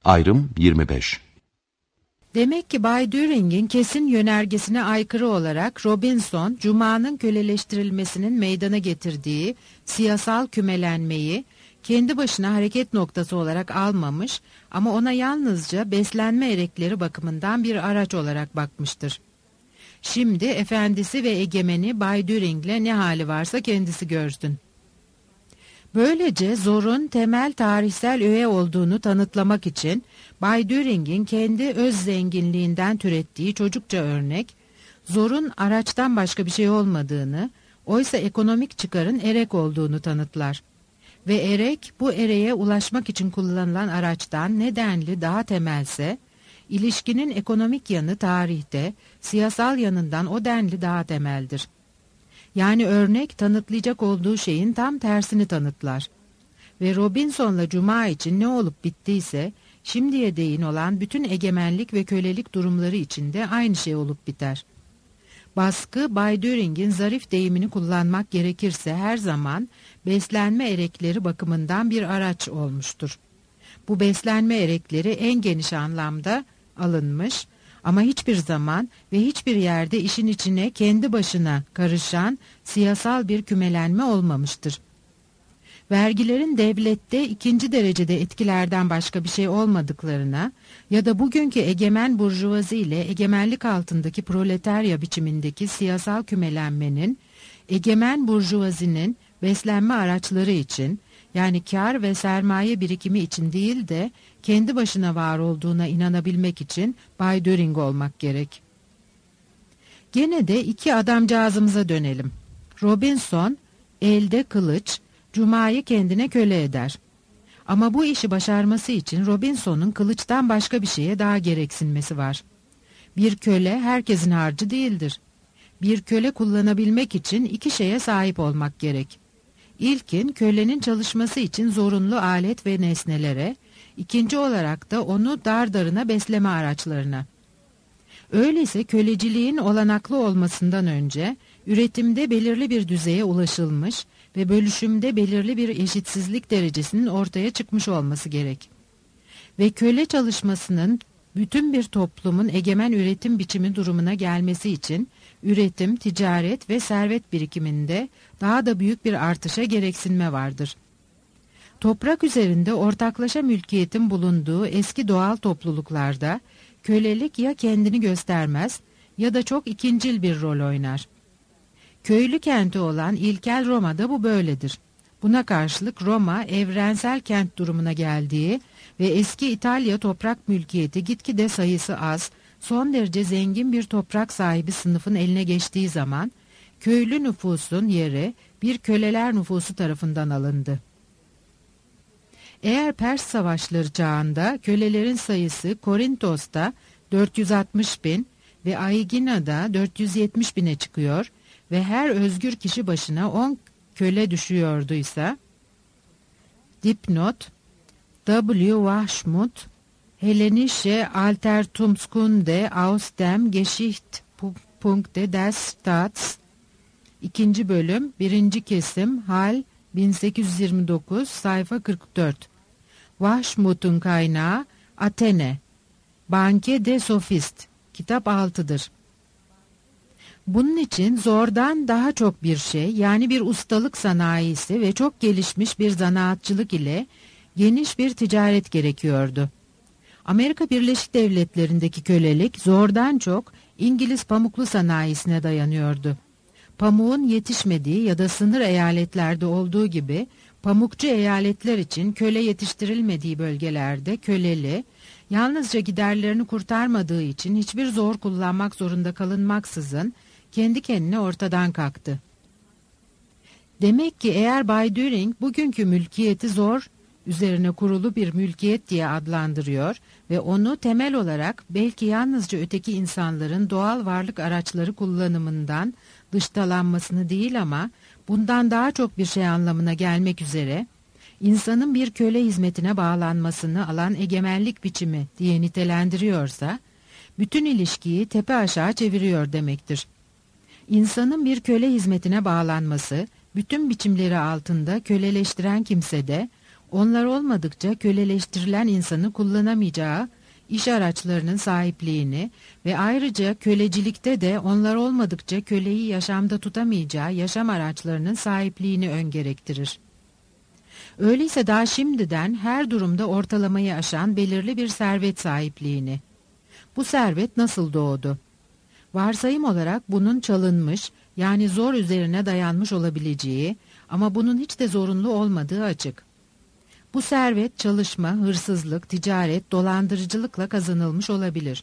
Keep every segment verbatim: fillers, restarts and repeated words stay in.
Ayrım yirmi beş. Demek ki Bay Düring'in kesin yönergesine aykırı olarak Robinson, Cuma'nın köleleştirilmesinin meydana getirdiği siyasal kümelenmeyi kendi başına hareket noktası olarak almamış ama ona yalnızca beslenme erekleri bakımından bir araç olarak bakmıştır. Şimdi efendisi ve egemeni Bay Düring'le ne hali varsa kendisi görsün. Böylece zorun temel tarihsel öğe olduğunu tanıtlamak için Bay Düring'in kendi öz zenginliğinden türettiği çocukça örnek, zorun araçtan başka bir şey olmadığını, oysa ekonomik çıkarın erek olduğunu tanıtlar. Ve erek bu ereğe ulaşmak için kullanılan araçtan nedenli daha temelse, ilişkinin ekonomik yanı tarihte, siyasal yanından o denli daha temeldir. Yani örnek tanıtlayacak olduğu şeyin tam tersini tanıtlar. Ve Robinson'la Cuma için ne olup bittiyse, şimdiye değin olan bütün egemenlik ve kölelik durumları içinde aynı şey olup biter. Baskı, Bay Düring'in zarif deyimini kullanmak gerekirse her zaman beslenme erekleri bakımından bir araç olmuştur. Bu beslenme erekleri en geniş anlamda alınmış ama hiçbir zaman ve hiçbir yerde işin içine kendi başına karışan siyasal bir kümelenme olmamıştır. Vergilerin devlette ikinci derecede etkilerden başka bir şey olmadıklarına ya da bugünkü egemen burjuvazi ile egemenlik altındaki proletarya biçimindeki siyasal kümelenmenin egemen burjuvazinin beslenme araçları için, yani kar ve sermaye birikimi için değil de kendi başına var olduğuna inanabilmek için Bay Düring olmak gerek. Gene de iki adamcağızımıza dönelim. Robinson elde kılıç, Cuma'yı kendine köle eder. Ama bu işi başarması için Robinson'un kılıçtan başka bir şeye daha gereksinmesi var. Bir köle herkesin harcı değildir. Bir köle kullanabilmek için iki şeye sahip olmak gerek. İlkin kölenin çalışması için zorunlu alet ve nesnelere, ikinci olarak da onu dardarına besleme araçlarına. Öyleyse köleciliğin olanaklı olmasından önce üretimde belirli bir düzeye ulaşılmış ve bölüşümde belirli bir eşitsizlik derecesinin ortaya çıkmış olması gerek. Ve köle çalışmasının bütün bir toplumun egemen üretim biçimi durumuna gelmesi için üretim, ticaret ve servet birikiminde daha da büyük bir artışa gereksinme vardır. Toprak üzerinde ortaklaşa mülkiyetin bulunduğu eski doğal topluluklarda kölelik ya kendini göstermez ya da çok ikincil bir rol oynar. Köylü kenti olan ilkel Roma'da bu böyledir. Buna karşılık Roma evrensel kent durumuna geldiği ve eski İtalya toprak mülkiyeti gitgide sayısı az, son derece zengin bir toprak sahibi sınıfın eline geçtiği zaman köylü nüfusun yeri bir köleler nüfusu tarafından alındı. Eğer Pers savaşları çağında kölelerin sayısı Korintos'ta dört yüz altmış bin ve Aegina'da dört yüz yetmiş bine çıkıyor ve her özgür kişi başına on köle düşüyorduysa, dipnot W. Washmut Hellenische Altertumskunde aus dem Geschichtspunkte des Staats ikinci bölüm birinci kesim Hal bin sekiz yüz yirmi dokuz sayfa kırk dört. Washmut'un kaynağı Athene Banque des Sophistes kitap altıdır. Bunun için zordan daha çok bir şey, yani bir ustalık sanayisi ve çok gelişmiş bir zanaatçılık ile geniş bir ticaret gerekiyordu. Amerika Birleşik Devletleri'ndeki kölelik zordan çok İngiliz pamuklu sanayisine dayanıyordu. Pamuğun yetişmediği ya da sınır eyaletlerde olduğu gibi pamukçu eyaletler için köle yetiştirilmediği bölgelerde köleli, yalnızca giderlerini kurtarmadığı için hiçbir zor kullanmak zorunda kalınmaksızın kendi kendine ortadan kalktı. Demek ki eğer Bay Düring bugünkü mülkiyeti zor üzerine kurulu bir mülkiyet diye adlandırıyor ve onu temel olarak belki yalnızca öteki insanların doğal varlık araçları kullanımından dıştalanmasını değil ama bundan daha çok bir şey anlamına gelmek üzere insanın bir köle hizmetine bağlanmasını alan egemenlik biçimi diye nitelendiriyorsa, bütün ilişkiyi tepe aşağı çeviriyor demektir. İnsanın bir köle hizmetine bağlanması, bütün biçimleri altında köleleştiren kimse de, Onlar olmadıkça köleleştirilen insanı kullanamayacağı iş araçlarının sahipliğini ve ayrıca kölecilikte de onlar olmadıkça köleyi yaşamda tutamayacağı yaşam araçlarının sahipliğini öngerektirir. Öyleyse daha şimdiden her durumda ortalamayı aşan belirli bir servet sahipliğini. Bu servet nasıl doğdu? Varsayım olarak bunun çalınmış, yani zor üzerine dayanmış olabileceği ama bunun hiç de zorunlu olmadığı açık. Bu servet çalışma, hırsızlık, ticaret, dolandırıcılıkla kazanılmış olabilir.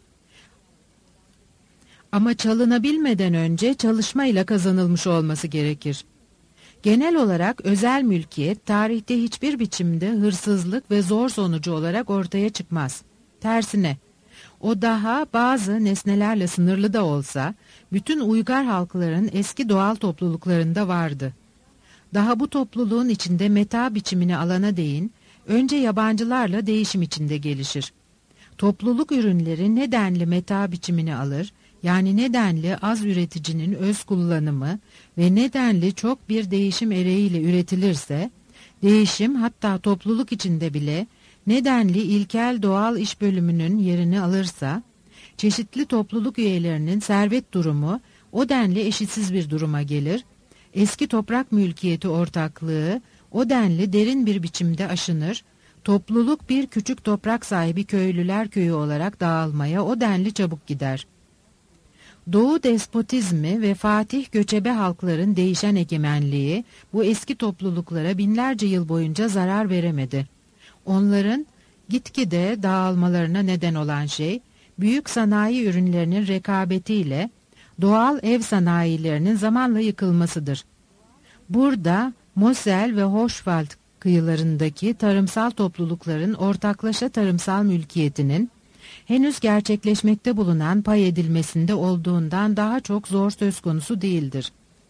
Ama çalınabilmeden önce çalışmayla kazanılmış olması gerekir. Genel olarak özel mülkiyet tarihte hiçbir biçimde hırsızlık ve zor sonucu olarak ortaya çıkmaz. Tersine, o daha bazı nesnelerle sınırlı da olsa bütün uygar halkların eski doğal topluluklarında vardı. Daha bu topluluğun içinde meta biçimini alana değin, önce yabancılarla değişim içinde gelişir. Topluluk ürünleri nedenli meta biçimini alır, yani nedenli az üreticinin öz kullanımı ve nedenli çok bir değişim ereğiyle üretilirse, değişim hatta topluluk içinde bile nedenli ilkel doğal iş bölümünün yerini alırsa, çeşitli topluluk üyelerinin servet durumu o denli eşitsiz bir duruma gelir, eski toprak mülkiyeti ortaklığı o denli derin bir biçimde aşınır, topluluk bir küçük toprak sahibi köylüler köyü olarak dağılmaya o denli çabuk gider. Doğu despotizmi ve Fatih göçebe halkların değişen egemenliği bu eski topluluklara binlerce yıl boyunca zarar veremedi. Onların gitgide dağılmalarına neden olan şey, büyük sanayi ürünlerinin rekabetiyle doğal ev sanayilerinin zamanla yıkılmasıdır. Burada Mosel ve Hochwald kıyılarındaki tarımsal toplulukların ortaklaşa tarımsal mülkiyetinin henüz gerçekleşmekte bulunan pay edilmesinde olduğundan daha çok zor söz konusu değildir.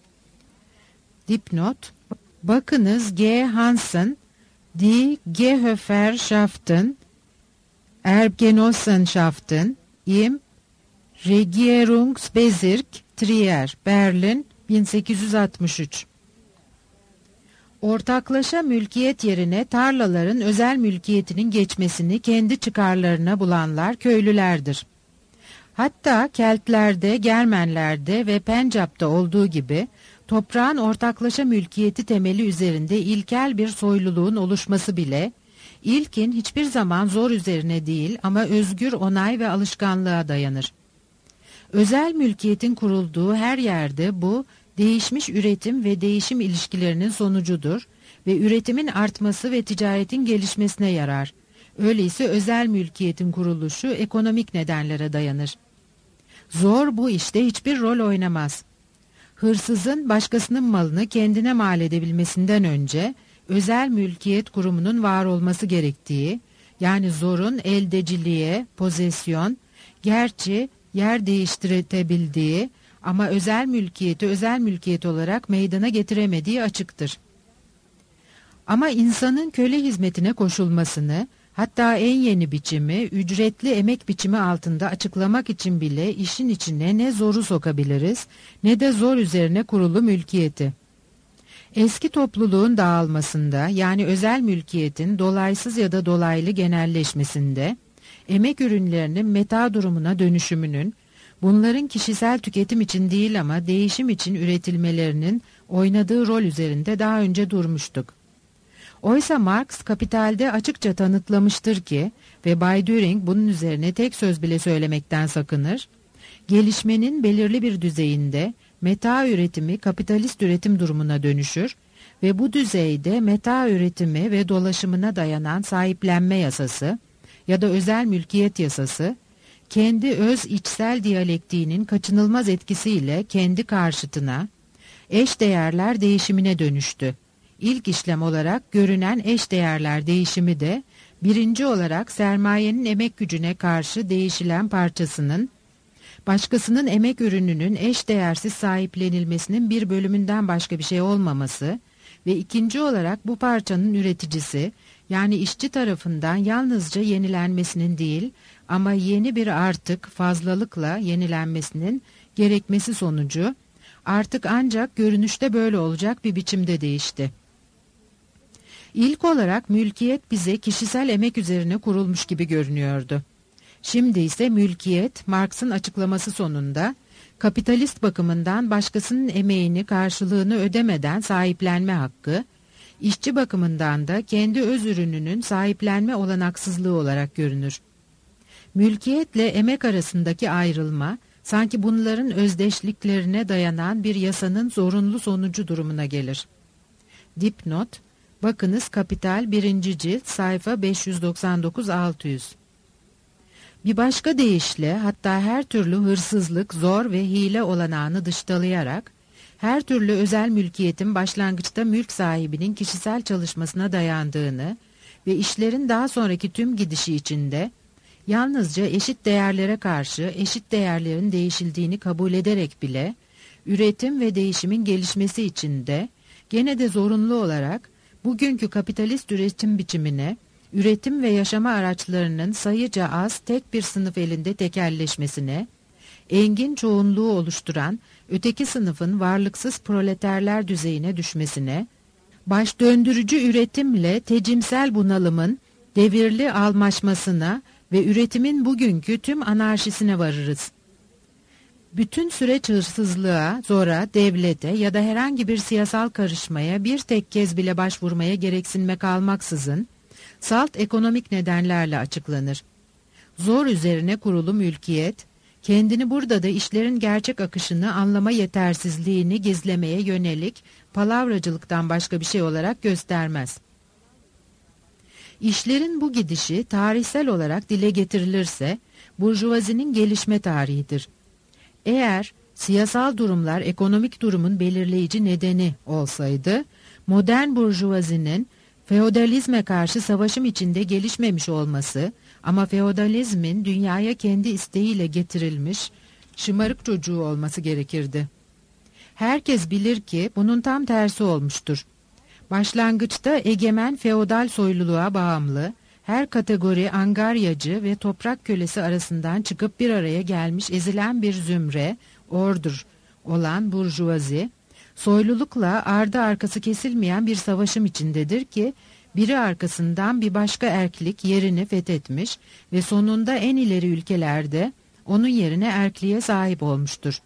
Dipnot: bakınız G. Hansen, Die Gehöferschaften, Erbgenossenschaften im Regierungsbezirk Trier, Berlin, bin sekiz yüz altmış üç. Ortaklaşa mülkiyet yerine tarlaların özel mülkiyetinin geçmesini kendi çıkarlarına bulanlar köylülerdir. Hatta Keltlerde, Germenlerde ve Pencap'ta olduğu gibi toprağın ortaklaşa mülkiyeti temeli üzerinde ilkel bir soyluluğun oluşması bile, ilkin hiçbir zaman zor üzerine değil ama özgür onay ve alışkanlığa dayanır. Özel mülkiyetin kurulduğu her yerde bu, değişmiş üretim ve değişim ilişkilerinin sonucudur ve üretimin artması ve ticaretin gelişmesine yarar. Öyleyse özel mülkiyetin kuruluşu ekonomik nedenlere dayanır. Zor bu işte hiçbir rol oynamaz. Hırsızın başkasının malını kendine mal edebilmesinden önce özel mülkiyet kurumunun var olması gerektiği, yani zorun eldeciliğe, pozesyon, gerçi yer değiştirebildiği ama özel mülkiyeti özel mülkiyet olarak meydana getiremediği açıktır. Ama insanın köle hizmetine koşulmasını, hatta en yeni biçimi, ücretli emek biçimi altında açıklamak için bile işin içine ne zoru sokabiliriz, ne de zor üzerine kurulu mülkiyeti. Eski topluluğun dağılmasında, yani özel mülkiyetin dolaysız ya da dolaylı genelleşmesinde, emek ürünlerinin meta durumuna dönüşümünün, bunların kişisel tüketim için değil ama değişim için üretilmelerinin oynadığı rol üzerinde daha önce durmuştuk. Oysa Marx Kapital'de açıkça tanıtlamıştır ki ve Bay Düring bunun üzerine tek söz bile söylemekten sakınır, gelişmenin belirli bir düzeyinde meta üretimi kapitalist üretim durumuna dönüşür ve bu düzeyde meta üretimi ve dolaşımına dayanan sahiplenme yasası ya da özel mülkiyet yasası, kendi öz içsel diyalektiğinin kaçınılmaz etkisiyle kendi karşıtına, eş değerler değişimine dönüştü. İlk işlem olarak görünen eş değerler değişimi de, birinci olarak sermayenin emek gücüne karşı değişilen parçasının, başkasının emek ürününün eş değersiz sahiplenilmesinin bir bölümünden başka bir şey olmaması ve ikinci olarak bu parçanın üreticisi, yani işçi tarafından yalnızca yenilenmesinin değil ama yeni bir artık fazlalıkla yenilenmesinin gerekmesi sonucu, artık ancak görünüşte böyle olacak bir biçimde değişti. İlk olarak mülkiyet bize kişisel emek üzerine kurulmuş gibi görünüyordu. Şimdi ise mülkiyet, Marx'ın açıklaması sonunda, kapitalist bakımından başkasının emeğini karşılığını ödemeden sahiplenme hakkı, işçi bakımından da kendi öz ürününün sahiplenme olanaksızlığı olarak görünür. Mülkiyetle emek arasındaki ayrılma, sanki bunların özdeşliklerine dayanan bir yasanın zorunlu sonucu durumuna gelir. Dipnot, bakınız Kapital birinci cilt sayfa beş yüz doksan dokuz altı yüz. Bir başka deyişle hatta her türlü hırsızlık, zor ve hile olanağını dıştalayarak, her türlü özel mülkiyetin başlangıçta mülk sahibinin kişisel çalışmasına dayandığını ve işlerin daha sonraki tüm gidişi içinde, yalnızca eşit değerlere karşı eşit değerlerin değişildiğini kabul ederek bile, üretim ve değişimin gelişmesi içinde, gene de zorunlu olarak, bugünkü kapitalist üretim biçimine, üretim ve yaşama araçlarının sayıca az tek bir sınıf elinde tekelleşmesine, engin çoğunluğu oluşturan öteki sınıfın varlıksız proleterler düzeyine düşmesine, baş döndürücü üretimle tecimsel bunalımın devirli almaşmasına ve üretimin bugünkü tüm anarşisine varırız. Bütün süreç hırsızlığa, zora, devlete ya da herhangi bir siyasal karışmaya bir tek kez bile başvurmaya gereksinme kalmaksızın, salt ekonomik nedenlerle açıklanır. Zor üzerine kurulu mülkiyet, kendini burada da işlerin gerçek akışını anlama yetersizliğini gizlemeye yönelik palavracılıktan başka bir şey olarak göstermez. İşlerin bu gidişi tarihsel olarak dile getirilirse, burjuvazinin gelişme tarihidir. Eğer siyasal durumlar ekonomik durumun belirleyici nedeni olsaydı, modern burjuvazinin feodalizme karşı savaşım içinde gelişmemiş olması ama feodalizmin dünyaya kendi isteğiyle getirilmiş şımarık çocuğu olması gerekirdi. Herkes bilir ki bunun tam tersi olmuştur. Başlangıçta egemen feodal soyluluğa bağımlı, her kategori angaryacı ve toprak kölesi arasından çıkıp bir araya gelmiş ezilen bir zümre, ordur olan burjuvazi, soylulukla ardı arkası kesilmeyen bir savaşım içindedir ki, biri arkasından bir başka erklik yerini fethetmiş ve sonunda en ileri ülkelerde onun yerine erkliğe sahip olmuştur.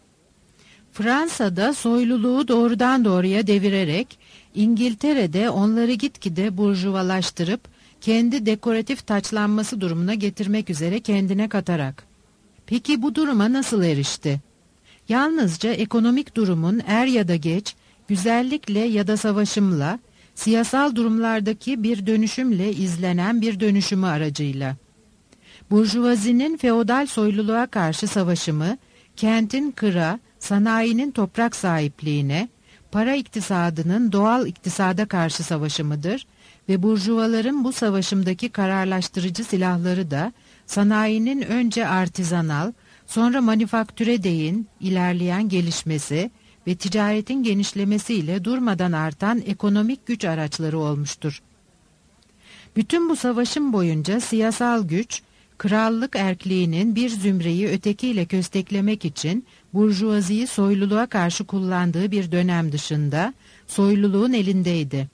Fransa'da soyluluğu doğrudan doğruya devirerek, İngiltere'de onları gitgide burjuvalaştırıp, kendi dekoratif taçlanması durumuna getirmek üzere kendine katarak. Peki bu duruma nasıl erişti? Yalnızca ekonomik durumun er ya da geç, güzellikle ya da savaşımla, siyasal durumlardaki bir dönüşümle izlenen bir dönüşümü aracıyla. Burjuvazinin feodal soyluluğa karşı savaşımı, kentin kıra, sanayinin toprak sahipliğine, para iktisadının doğal iktisada karşı savaşımıdır ve burjuvaların bu savaşımdaki kararlaştırıcı silahları da sanayinin önce artizanal, sonra manufaktöre değin ilerleyen gelişmesi ve ticaretin genişlemesiyle durmadan artan ekonomik güç araçları olmuştur. Bütün bu savaşın boyunca siyasal güç, krallık erkliğinin bir zümreyi ötekiyle kösteklemek için burjuvaziyi soyluluğa karşı kullandığı bir dönem dışında soyluluğun elindeydi.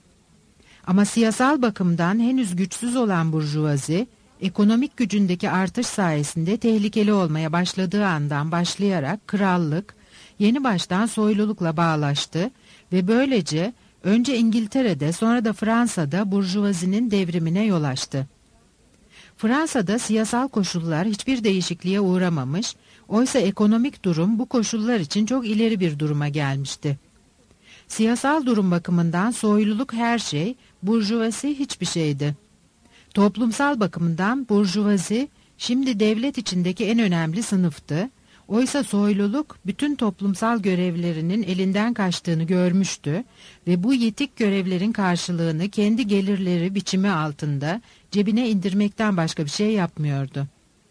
Ama siyasal bakımdan henüz güçsüz olan burjuvazi, ekonomik gücündeki artış sayesinde tehlikeli olmaya başladığı andan başlayarak krallık, yeni baştan soylulukla bağlaştı ve böylece önce İngiltere'de sonra da Fransa'da burjuvazinin devrimine yol açtı. Fransa'da siyasal koşullar hiçbir değişikliğe uğramamış, oysa ekonomik durum bu koşullar için çok ileri bir duruma gelmişti. Siyasal durum bakımından soyluluk her şey, burjuvazi hiçbir şeydi. Toplumsal bakımdan burjuvazi şimdi devlet içindeki en önemli sınıftı, oysa soyluluk bütün toplumsal görevlerinin elinden kaçtığını görmüştü ve bu yitik görevlerin karşılığını kendi gelirleri biçimi altında cebine indirmekten başka bir şey yapmıyordu.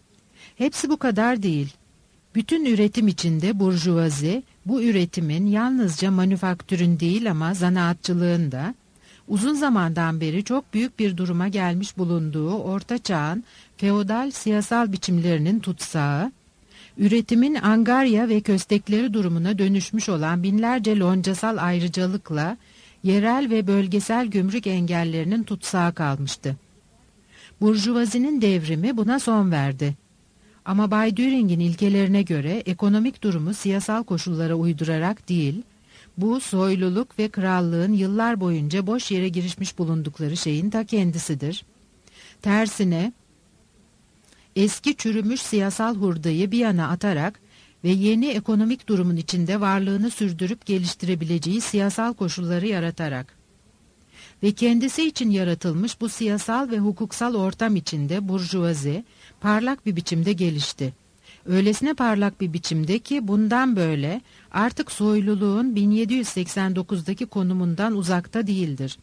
Hepsi bu kadar değil. Bütün üretim içinde burjuvazi, bu üretimin yalnızca manüfaktürün değil ama zanaatçılığın da, uzun zamandan beri çok büyük bir duruma gelmiş bulunduğu Orta Çağ'ın feodal siyasal biçimlerinin tutsağı, üretimin angarya ve köstekleri durumuna dönüşmüş olan binlerce loncasal ayrıcalıkla yerel ve bölgesel gümrük engellerinin tutsağı kalmıştı. Burjuvazinin devrimi buna son verdi. Ama Bay Düring'in ilkelerine göre ekonomik durumu siyasal koşullara uydurarak değil, bu soyluluk ve krallığın yıllar boyunca boş yere girişmiş bulundukları şeyin ta kendisidir. Tersine, eski çürümüş siyasal hurdayı bir yana atarak ve yeni ekonomik durumun içinde varlığını sürdürüp geliştirebileceği siyasal koşulları yaratarak ve kendisi için yaratılmış bu siyasal ve hukuksal ortam içinde burjuvazi parlak bir biçimde gelişti. Öylesine parlak bir biçimde ki bundan böyle artık soyluluğun bin yedi yüz seksen dokuzdaki konumundan uzakta değildir.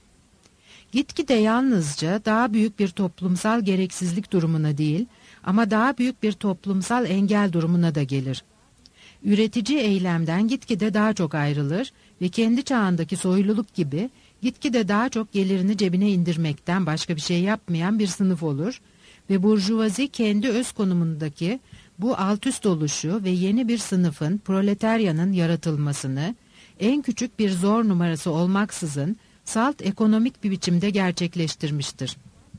Gitgide yalnızca daha büyük bir toplumsal gereksizlik durumuna değil ama daha büyük bir toplumsal engel durumuna da gelir. Üretici eylemden gitgide daha çok ayrılır ve kendi çağındaki soyluluk gibi gitgide daha çok gelirini cebine indirmekten başka bir şey yapmayan bir sınıf olur ve burjuvazi kendi öz konumundaki bu altüst oluşu ve yeni bir sınıfın, proletaryanın yaratılmasını en küçük bir zor numarası olmaksızın salt ekonomik bir biçimde gerçekleştirmiştir.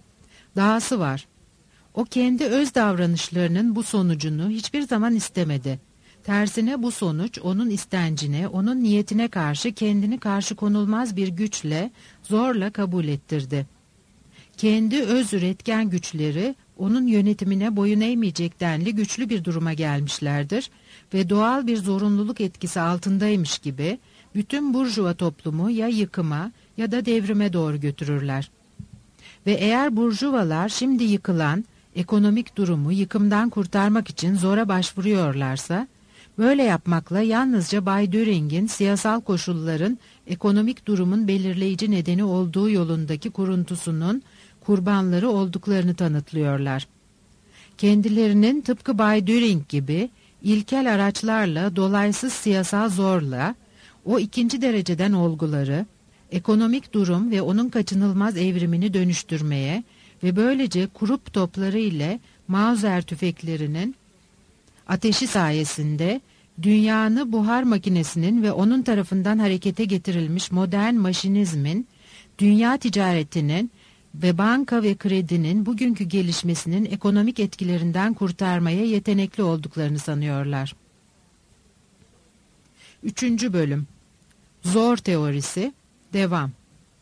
Dahası var. O kendi öz davranışlarının bu sonucunu hiçbir zaman istemedi. Tersine bu sonuç onun istencine, onun niyetine karşı kendini karşı konulmaz bir güçle, zorla kabul ettirdi. Kendi öz üretken güçleri onun yönetimine boyun eğmeyecek denli güçlü bir duruma gelmişlerdir ve doğal bir zorunluluk etkisi altındaymış gibi bütün burjuva toplumu ya yıkıma ya da devrime doğru götürürler. Ve eğer burjuvalar şimdi yıkılan ekonomik durumu yıkımdan kurtarmak için zora başvuruyorlarsa, böyle yapmakla yalnızca Bay Düring'in siyasal koşulların ekonomik durumun belirleyici nedeni olduğu yolundaki kuruntusunun kurbanları olduklarını tanıtlıyorlar. Kendilerinin tıpkı Bay Düring gibi ilkel araçlarla dolaysız siyasal zorla o ikinci dereceden olguları, ekonomik durum ve onun kaçınılmaz evrimini dönüştürmeye ve böylece kurup topları ile Mauser tüfeklerinin ateşi sayesinde dünyanı buhar makinesinin ve onun tarafından harekete getirilmiş modern maşinizmin, dünya ticaretinin ve banka ve kredinin bugünkü gelişmesinin ekonomik etkilerinden kurtarmaya yetenekli olduklarını sanıyorlar. Üçüncü bölüm. Zor teorisi. Devam.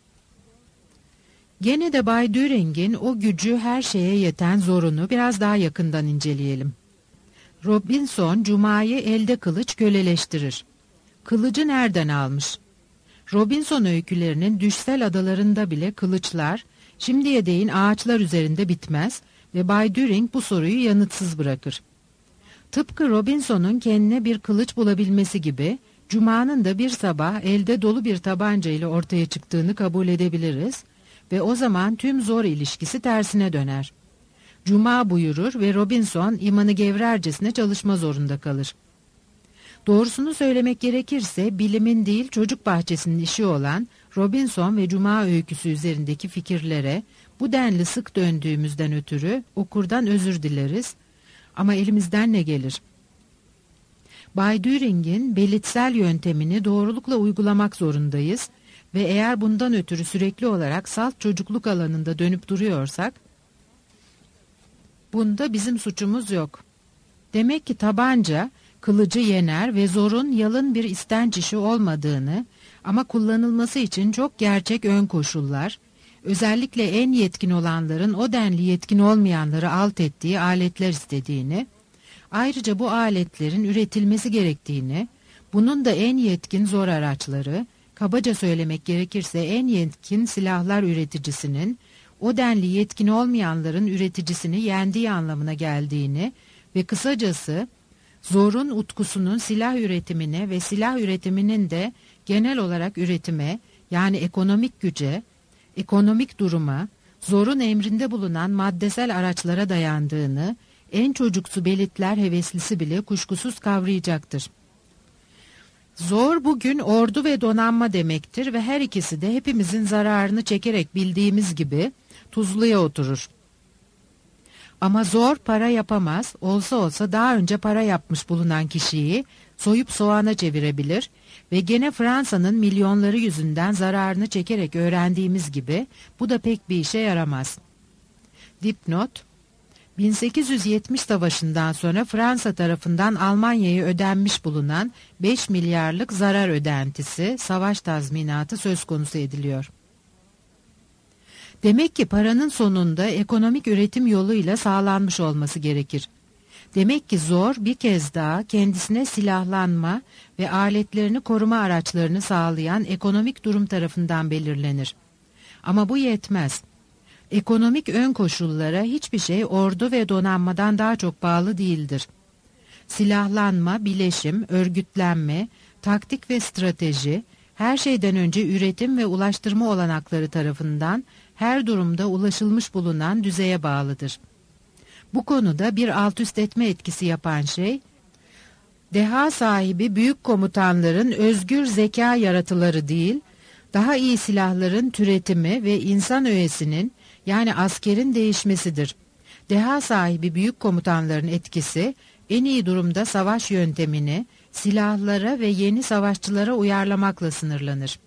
Gene de Bay Düring'in o gücü her şeye yeten zorunu biraz daha yakından inceleyelim. Robinson Cuma'yı elde kılıç köleleştirir. Kılıcı nereden almış? Robinson öykülerinin düşsel adalarında bile kılıçlar, şimdiye değin ağaçlar üzerinde bitmez ve Bay Düring bu soruyu yanıtsız bırakır. Tıpkı Robinson'un kendine bir kılıç bulabilmesi gibi, Cuma'nın da bir sabah elde dolu bir tabanca ile ortaya çıktığını kabul edebiliriz ve o zaman tüm zor ilişkisi tersine döner. Cuma buyurur ve Robinson imanı gevrercesine çalışma zorunda kalır. Doğrusunu söylemek gerekirse bilimin değil çocuk bahçesinin işi olan Robinson ve Cuma öyküsü üzerindeki fikirlere bu denli sık döndüğümüzden ötürü okurdan özür dileriz ama elimizden ne gelir? Bay Düring'in belitsel yöntemini doğrulukla uygulamak zorundayız ve eğer bundan ötürü sürekli olarak salt çocukluk alanında dönüp duruyorsak, bunda bizim suçumuz yok. Demek ki tabanca, kılıcı yener ve zorun yalın bir istenç işi olmadığını ama kullanılması için çok gerçek ön koşullar, özellikle en yetkin olanların o denli yetkin olmayanları alt ettiği aletler istediğini, ayrıca bu aletlerin üretilmesi gerektiğini, bunun da en yetkin zor araçları, kabaca söylemek gerekirse en yetkin silahlar üreticisinin, o denli yetkin olmayanların üreticisini yendiği anlamına geldiğini ve kısacası zorun utkusunun silah üretimine ve silah üretiminin de genel olarak üretime yani ekonomik güce, ekonomik duruma, zorun emrinde bulunan maddesel araçlara dayandığını en çocuksu belitler heveslisi bile kuşkusuz kavrayacaktır. Zor bugün ordu ve donanma demektir ve her ikisi de hepimizin zararını çekerek bildiğimiz gibi tuzluya oturur. Ama zor para yapamaz, olsa olsa daha önce para yapmış bulunan kişiyi soyup soğana çevirebilir ve gene Fransa'nın milyonları yüzünden zararını çekerek öğrendiğimiz gibi bu da pek bir işe yaramaz. Dipnot: bin sekiz yüz yetmiş Savaşı'ndan sonra Fransa tarafından Almanya'ya ödenmiş bulunan beş milyarlık zarar ödentisi, savaş tazminatı söz konusu ediliyor. Demek ki paranın sonunda ekonomik üretim yoluyla sağlanmış olması gerekir. Demek ki zor bir kez daha kendisine silahlanma ve aletlerini koruma araçlarını sağlayan ekonomik durum tarafından belirlenir. Ama bu yetmez. Ekonomik ön koşullara hiçbir şey ordu ve donanmadan daha çok bağlı değildir. Silahlanma, bileşim, örgütlenme, taktik ve strateji, her şeyden önce üretim ve ulaştırma olanakları tarafından her durumda ulaşılmış bulunan düzeye bağlıdır. Bu konuda bir altüst etme etkisi yapan şey, deha sahibi büyük komutanların özgür zeka yaratıları değil, daha iyi silahların türetimi ve insan öğesinin, yani askerin değişmesidir. Deha sahibi büyük komutanların etkisi, en iyi durumda savaş yöntemini, silahlara ve yeni savaşçılara uyarlamakla sınırlanır.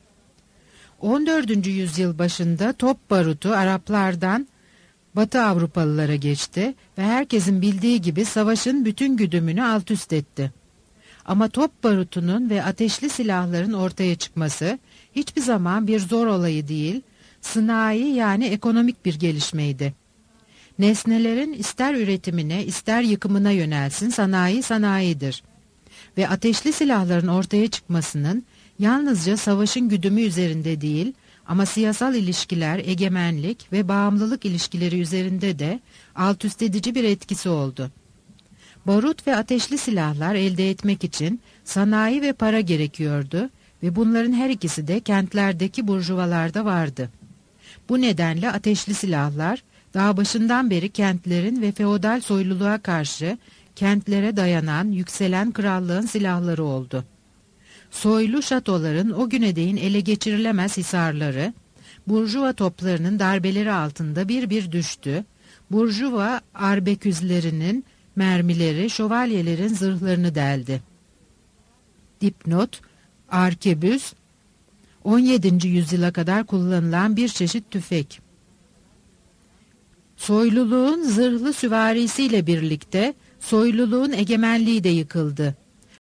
on dördüncü yüzyıl başında top barutu Araplardan Batı Avrupalılara geçti ve herkesin bildiği gibi savaşın bütün güdümünü altüst etti. Ama top barutunun ve ateşli silahların ortaya çıkması hiçbir zaman bir zor olayı değil, sınai yani ekonomik bir gelişmeydi. Nesnelerin ister üretimine ister yıkımına yönelsin sanayi sanayidir. Ve ateşli silahların ortaya çıkmasının yalnızca savaşın güdümü üzerinde değil ama siyasal ilişkiler, egemenlik ve bağımlılık ilişkileri üzerinde de altüst edici bir etkisi oldu. Barut ve ateşli silahlar elde etmek için sanayi ve para gerekiyordu ve bunların her ikisi de kentlerdeki burjuvalarda vardı. Bu nedenle ateşli silahlar daha başından beri kentlerin ve feodal soyluluğa karşı kentlere dayanan, yükselen krallığın silahları oldu. Soylu şatoların o güne değin ele geçirilemez hisarları, burjuva toplarının darbeleri altında bir bir düştü, burjuva arbeküzlerinin mermileri şövalyelerin zırhlarını deldi. Dipnot: arkebüs, on yedinci yüzyıla kadar kullanılan bir çeşit tüfek. Soyluluğun zırhlı süvarisiyle birlikte soyluluğun egemenliği de yıkıldı.